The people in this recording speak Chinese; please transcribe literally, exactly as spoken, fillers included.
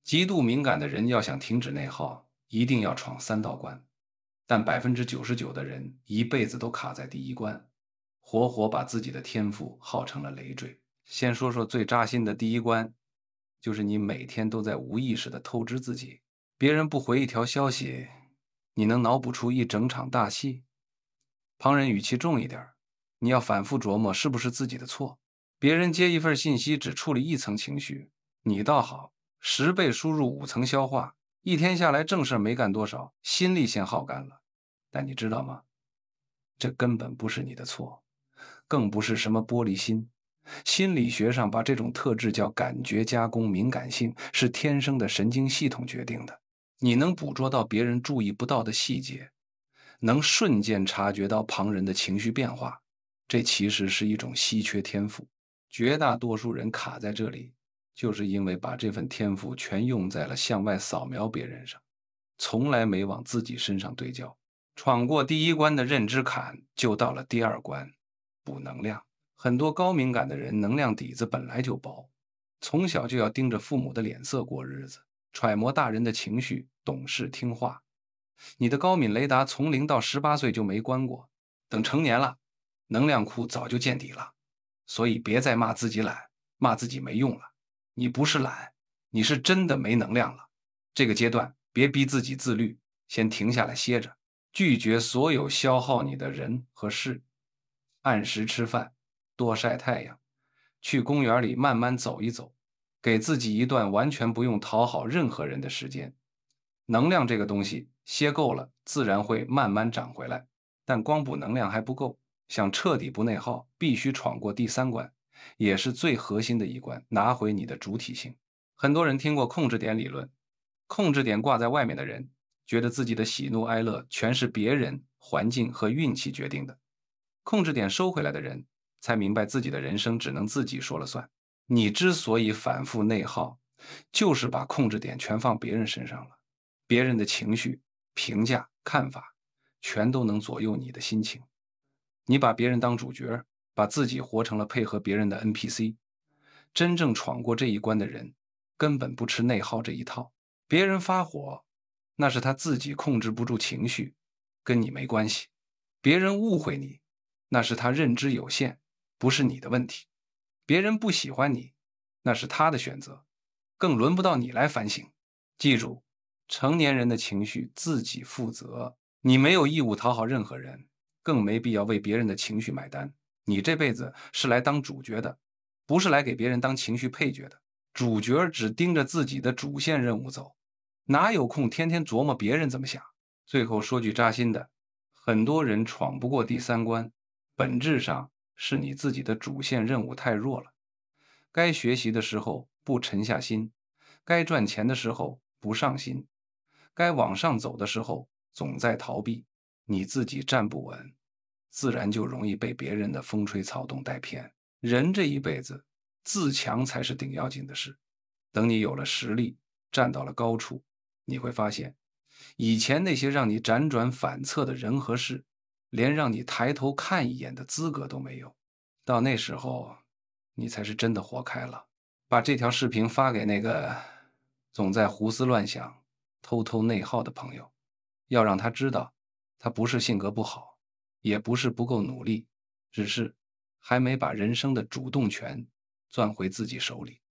极度敏感的人要想停止内耗，一定要闯三道关，但百分之九十九的人一辈子都卡在第一关，活活把自己的天赋耗成了累赘。先说说最扎心的第一关，就是你每天都在无意识地透支自己。别人不回一条消息，你能脑补出一整场大戏。旁人语气重一点，你要反复琢磨是不是自己的错。别人接一份信息只处理一层情绪，你倒好，十倍输入五层消化，一天下来正事没干多少，心力先耗干了。但你知道吗？这根本不是你的错，更不是什么玻璃心。心理学上把这种特质叫感觉加工敏感性，是天生的神经系统决定的。你能捕捉到别人注意不到的细节，能瞬间察觉到旁人的情绪变化，这其实是一种稀缺天赋。绝大多数人卡在这里，就是因为把这份天赋全用在了向外扫描别人上，从来没往自己身上对焦。闯过第一关的认知坎，就到了第二关，补能量。很多高敏感的人能量底子本来就薄，从小就要盯着父母的脸色过日子，揣摩大人的情绪，懂事听话。你的高敏雷达从零到十八岁就没关过，等成年了，能量库早就见底了。所以别再骂自己懒，骂自己没用了。你不是懒，你是真的没能量了。这个阶段别逼自己自律，先停下来歇着，拒绝所有消耗你的人和事。按时吃饭，多晒太阳，去公园里慢慢走一走，给自己一段完全不用讨好任何人的时间。能量这个东西，歇够了，自然会慢慢长回来。但光补能量还不够，想彻底不内耗，必须闯过第三关，也是最核心的一关，拿回你的主体性。很多人听过控制点理论，控制点挂在外面的人，觉得自己的喜怒哀乐全是别人、环境和运气决定的。控制点收回来的人，才明白自己的人生只能自己说了算。你之所以反复内耗，就是把控制点全放别人身上了。别人的情绪、评价、看法，全都能左右你的心情。你把别人当主角，把自己活成了配合别人的 N P C。真正闯过这一关的人，根本不吃内耗这一套。别人发火，那是他自己控制不住情绪，跟你没关系。别人误会你，那是他认知有限，不是你的问题。别人不喜欢你，那是他的选择，更轮不到你来反省。记住，成年人的情绪自己负责，你没有义务讨好任何人，更没必要为别人的情绪买单。你这辈子是来当主角的，不是来给别人当情绪配角的。主角只盯着自己的主线任务走，哪有空天天琢磨别人怎么想。最后说句扎心的，很多人闯不过第三关，本质上是你自己的主线任务太弱了。该学习的时候不沉下心，该赚钱的时候不上心，该往上走的时候总在逃避。你自己站不稳，自然就容易被别人的风吹草动带偏。人这一辈子，自强才是顶要紧的事。等你有了实力，站到了高处，你会发现，以前那些让你辗转反侧的人和事，连让你抬头看一眼的资格都没有。到那时候，你才是真的活开了。把这条视频发给那个总在胡思乱想、偷偷内耗的朋友，要让他知道，他不是性格不好，也不是不够努力，只是还没把人生的主动权攥回自己手里。